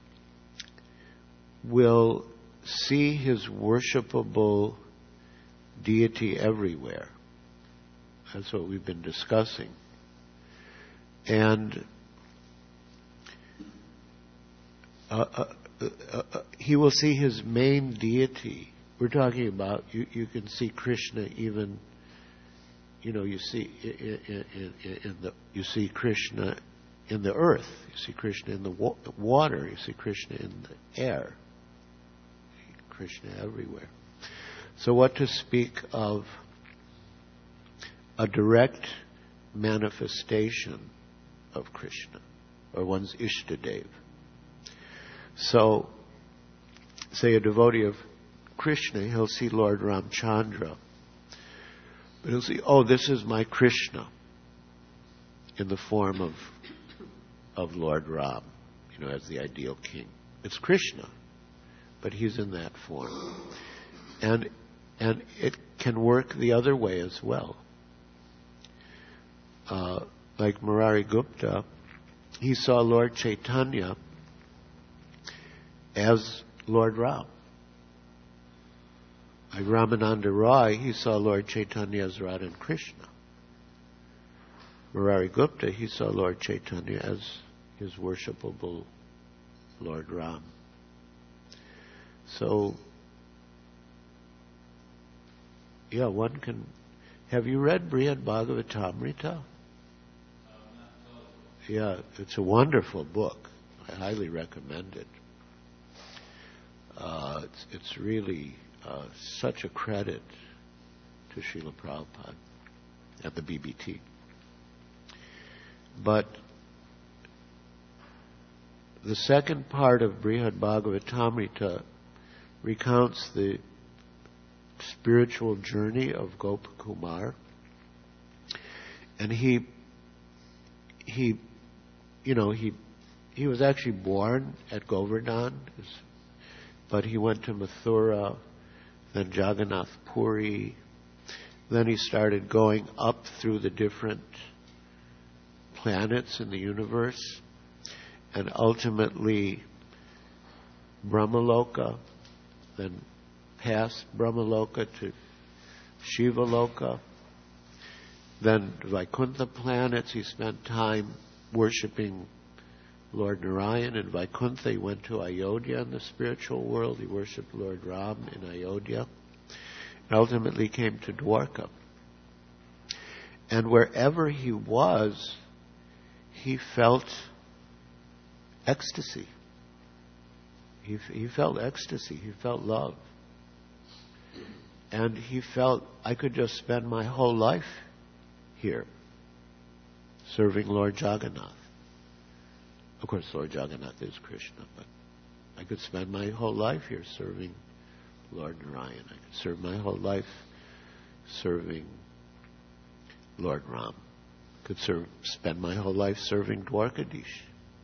will see his worshipable deity everywhere. That's what we've been discussing. And uh, uh, uh, uh, he will see his main deity. We're talking about, you, you can see Krishna even, you know, you see in, in, in the, you see Krishna in the earth, you see Krishna in the wa- water, you see Krishna in the air, you see Krishna everywhere. So what to speak of a direct manifestation of Krishna, or one's Ishtadev. So, say a devotee of Krishna, he'll see Lord Ramchandra, but he'll see, oh, this is my Krishna in the form of of Lord Ram, you know, as the ideal king. It's Krishna, but he's in that form. And and it can work the other way as well. Uh, like Murari Gupta, he saw Lord Chaitanya as Lord Ram. Like Ramananda Roy, he saw Lord Chaitanya as Radha and Krishna. Murari Gupta, he saw Lord Chaitanya as his worshipable Lord Ram. So, yeah, one can... Have you read Brihad Bhagavatamrita? Yeah, it's a wonderful book. I highly recommend it. Uh, it's, it's really uh, such a credit to Srila Prabhupada and the B B T. But the second part of Brihad Bhagavatamrita recounts the spiritual journey of Gopakumar, and he he you know he he was actually born at Govardhan, but he went to Mathura, then Jagannath Puri, then he started going up through the different planets in the universe, and ultimately Brahmaloka, then past Brahmaloka to Shivaloka, then Vaikuntha planets. He spent time worshipping Lord Narayan in Vaikuntha. He went to Ayodhya in the spiritual world. He worshipped Lord Ram in Ayodhya, and ultimately came to Dwarka. And wherever he was, he felt ecstasy. He, he felt ecstasy. He felt love. And he felt, I could just spend my whole life here serving Lord Jagannath. Of course, Lord Jagannath is Krishna, but I could spend my whole life here serving Lord Narayan. I could serve my whole life serving Lord Ram. I could serve, spend my whole life serving Dwarkadish.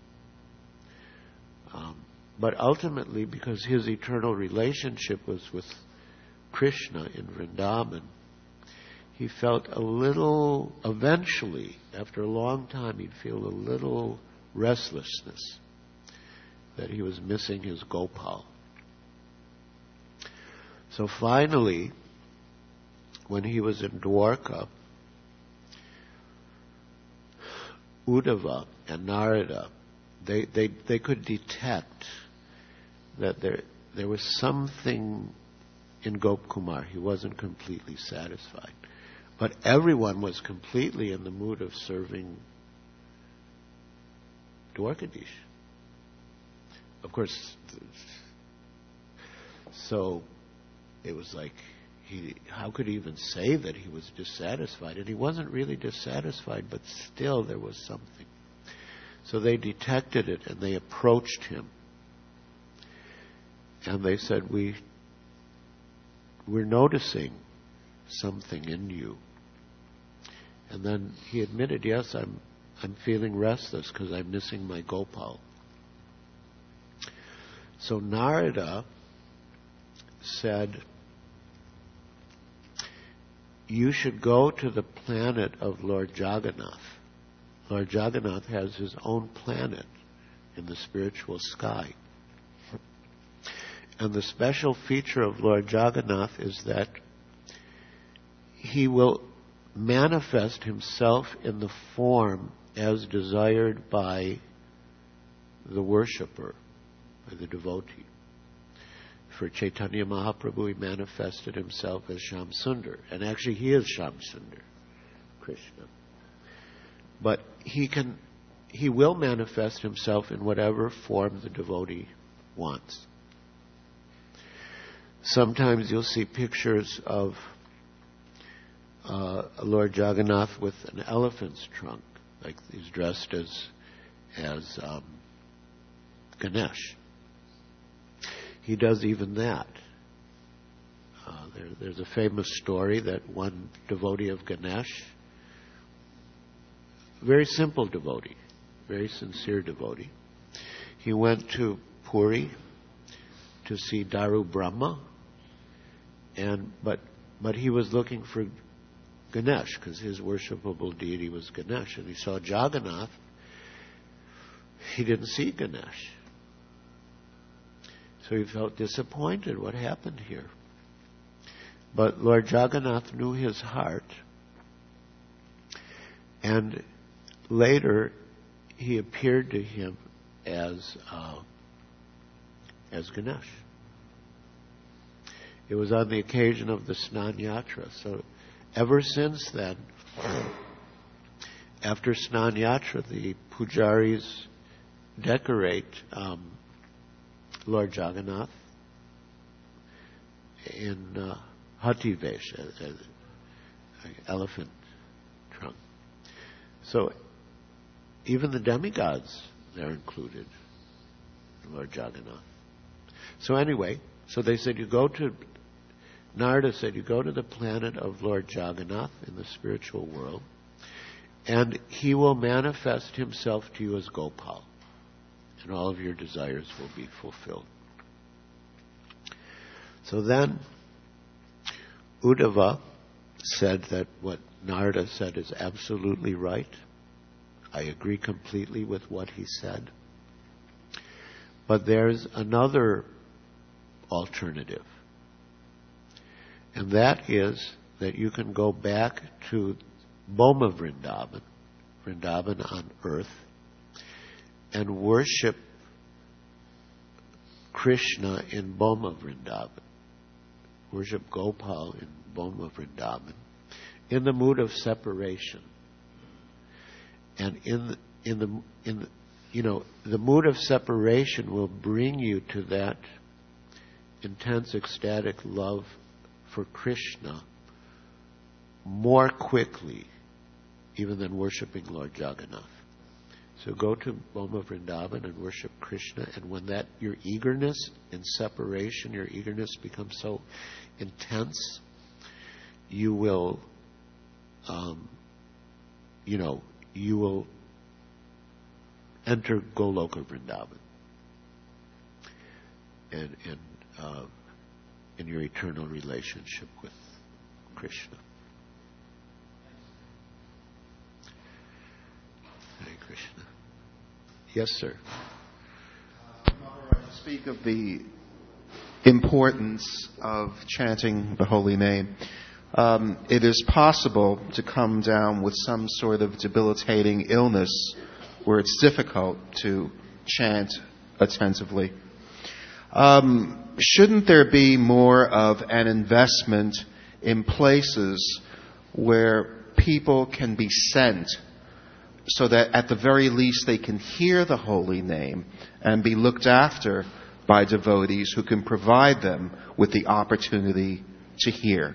Um, but ultimately, because his eternal relationship was with Krishna in Vrindavan, he felt a little, eventually, after a long time, he'd feel a little restlessness that he was missing his Gopal. So finally, when he was in Dwarka, Uddhava and Narada they, they, they could detect that there, there was something in Gop Kumar. He wasn't completely satisfied. But everyone was completely in the mood of serving Dwarkadish. Of course, so it was like, he, how could he even say that he was dissatisfied? And he wasn't really dissatisfied, but still there was something. So they detected it and they approached him. And they said, we, we're noticing something in you. And then he admitted, yes, I'm, I'm feeling restless because I'm missing my Gopal. So Narada said, you should go to the planet of Lord Jagannath. Lord Jagannath has his own planet in the spiritual sky. And the special feature of Lord Jagannath is that he will manifest himself in the form as desired by the worshipper, by the devotee. For Chaitanya Mahaprabhu, he manifested himself as Shamsundar. And actually he is Shamsundar, Krishna. But he can, he will manifest himself in whatever form the devotee wants. Sometimes you'll see pictures of uh, Lord Jagannath with an elephant's trunk, like he's dressed as as um, Ganesh. He does even that. Uh, there, there's a famous story that one devotee of Ganesh, very simple devotee, very sincere devotee, he went to Puri to see Daru Brahma, and but but he was looking for Ganesh because his worshipable deity was Ganesh, and he saw Jagannath. He didn't see Ganesh, so he felt disappointed. What happened here? But Lord Jagannath knew his heart, and later he appeared to him as uh, as Ganesh. It was on the occasion of the Snan Yatra. So ever since then, after Snan Yatra, the pujaris decorate um, Lord Jagannath in uh, Hati Vesh, an elephant trunk. So even the demigods, they're included in Lord Jagannath. So anyway, so they said you go to, Narada said you go to the planet of Lord Jagannath in the spiritual world, and he will manifest himself to you as Gopal, and all of your desires will be fulfilled. So then Uddhava said that what Narada said is absolutely right. I agree completely with what he said. But there's another alternative. And that is that you can go back to Boma Vrindavan, Vrindavan on earth, and worship Krishna in Boma Vrindavan. Worship Gopal in Boma Vrindavan in the mood of separation. And in the, in the in the, you know, the mood of separation will bring you to that intense ecstatic love for Krishna more quickly even than worshipping Lord Jagannath. So go to Boma Vrindavan and worship Krishna, and when that your eagerness in separation, your eagerness becomes so intense, you will, um, you know, you will enter Goloka Vrindavan and in uh, in your eternal relationship with Krishna. Hare Krishna. Yes, sir. Uh, Maharaj, speak of the importance of chanting the holy name. Um, it is possible to come down with some sort of debilitating illness where it's difficult to chant attentively. Um, shouldn't there be more of an investment in places where people can be sent so that at the very least they can hear the holy name and be looked after by devotees who can provide them with the opportunity to hear?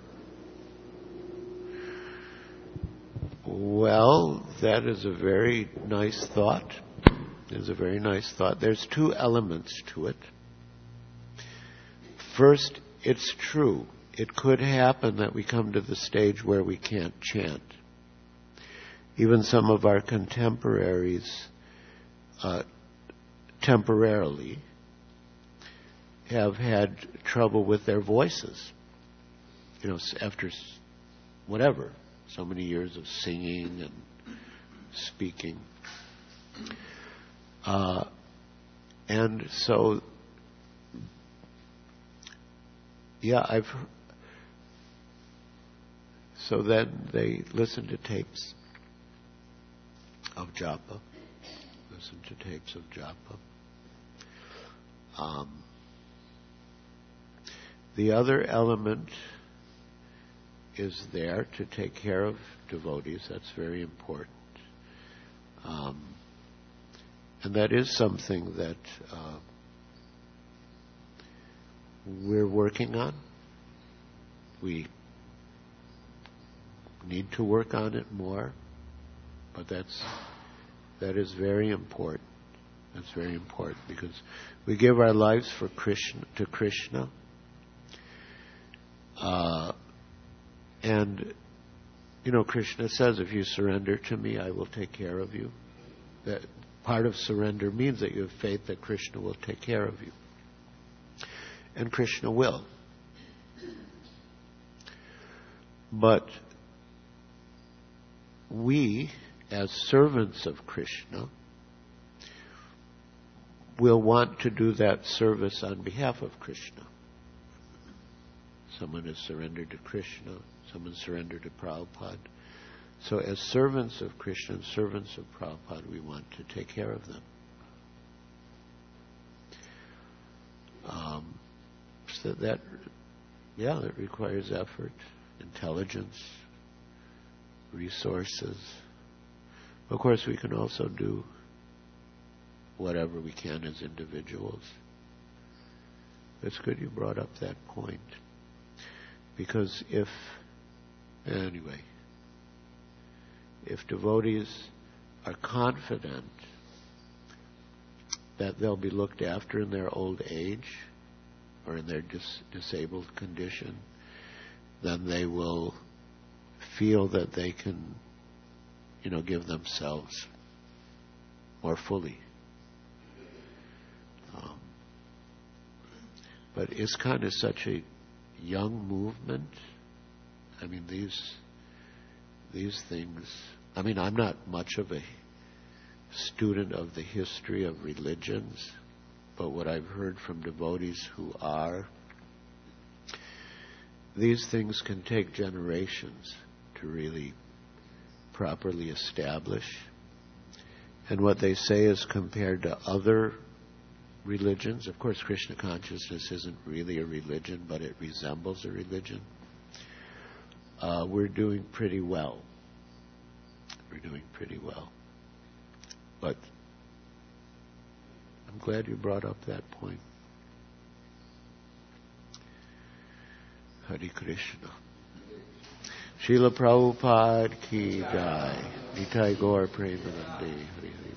Well, that is a very nice thought. It's a very nice thought. There's two elements to it. First, it's true. It could happen that we come to the stage where we can't chant. Even some of our contemporaries, uh, temporarily, have had trouble with their voices. You know, after whatever, so many years of singing and speaking. Uh, and so, yeah, I've. So then they listen to tapes of japa. Listen to tapes of japa. Um, the other element is there to take care of devotees. That's very important. Um, and that is something that uh, we're working on. We need to work on it more, but that's that is very important. That's very important because we give our lives for Krishna to Krishna, uh, and you know Krishna says, "If you surrender to me, I will take care of you." That part of surrender means that you have faith that Krishna will take care of you, and Krishna will. But we, as servants of Krishna, will want to do that service on behalf of Krishna. Someone has surrendered to Krishna, someone surrendered to Prabhupada. So as servants of Krishna and servants of Prabhupada, we want to take care of them. Um, so that, yeah, that requires effort, intelligence, resources. Of course, we can also do whatever we can as individuals. It's good you brought up that point. Because if, anyway, if devotees are confident that they'll be looked after in their old age or in their dis- disabled condition, then they will feel that they can, you know, give themselves more fully. Um, but ISKCON is such a young movement. I mean, these these things. I mean, I'm not much of a student of the history of religions, but what I've heard from devotees who are, these things can take generations to really properly establish. And what they say is compared to other religions, of course Krishna consciousness isn't really a religion, but it resembles a religion. Uh, we're doing pretty well. We're doing pretty well. But I'm glad you brought up that point. Hare Krishna. Srila Prabhupada ki jai. Nitai Gaur Premanande. Hare Hare.